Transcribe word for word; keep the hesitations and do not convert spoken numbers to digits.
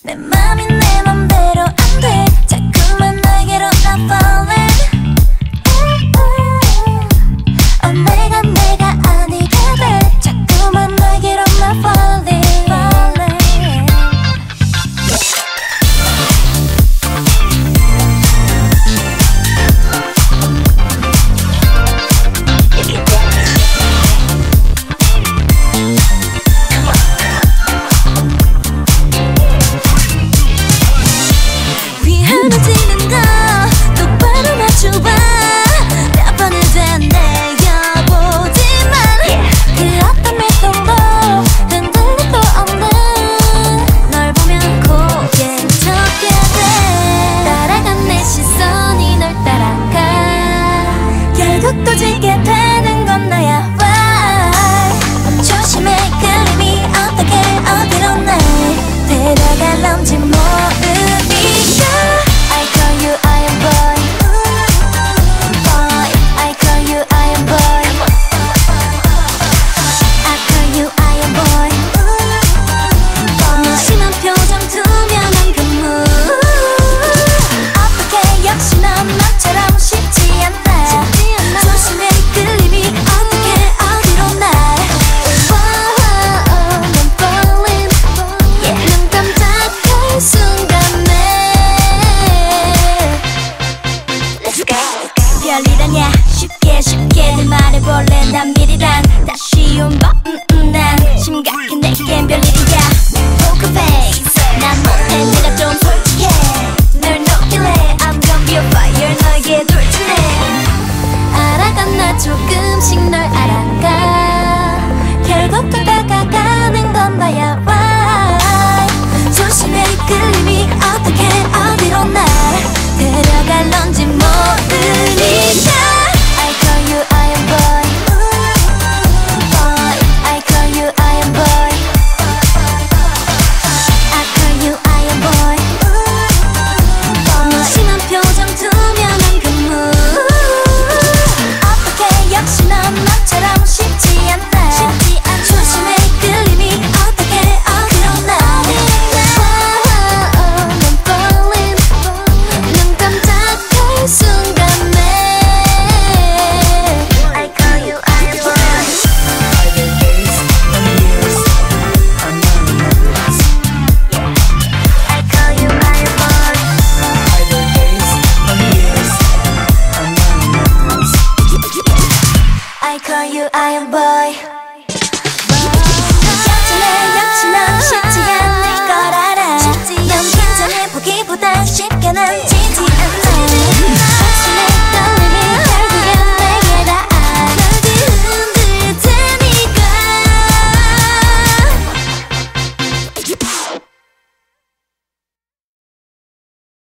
내 맘이 내 맘대로 안 돼. 자꾸만 너에게로 나 falling. 어, 내가 내가 아니게 돼. 자꾸만 너에게로 나 falling. 흐르지는 거 똑바로 맞춰봐. 몇 번을 되뇌어보지만 그 어떤 미동도 흔들릴 거 없는 널 보면 고개 젓게 돼. 따라간 내 시선이 널 따라가. 결국 또 지게 되는 건 나야. Why? 조심해 그림이 어떻게 어디로 날 데려갈런지 모르니까. 별이라냐 쉽게 쉽게들 말해볼래. 남일이란 다시 온 법. 음, 음, 난 심각해 내겐 별일이야. Poker face 난 못해 내가 좀 솔직해. 널 녹일래 I'm gonna be a fire 너에게 돌진해. 알아가 나 조금씩 널 알아가. 결국 또 다가가는 건 나야. Why? 조심해 끌림이 어떻게 어디로 날 데려갈런지 모르니까. I call you iron boy. Boy, I call you iron boy. I call you iron boy. 무심한 표정 투명한 그 mood. 어떻게 역시 넌 너처럼 쉽지 않나. 쉽지 않나. 조심해 끌림이 어떻게 어디로 날. 난 falling. 눈 깜짝할 순간에 I call you iron boy. Either days or years, I'm not remembers. I call you iron boy. Either days or years, I'm not remembers. I call you iron boy. 역전해 역시 넌 쉽지 않을 걸 알아. 넌 긴장해 보기보단 쉽게 난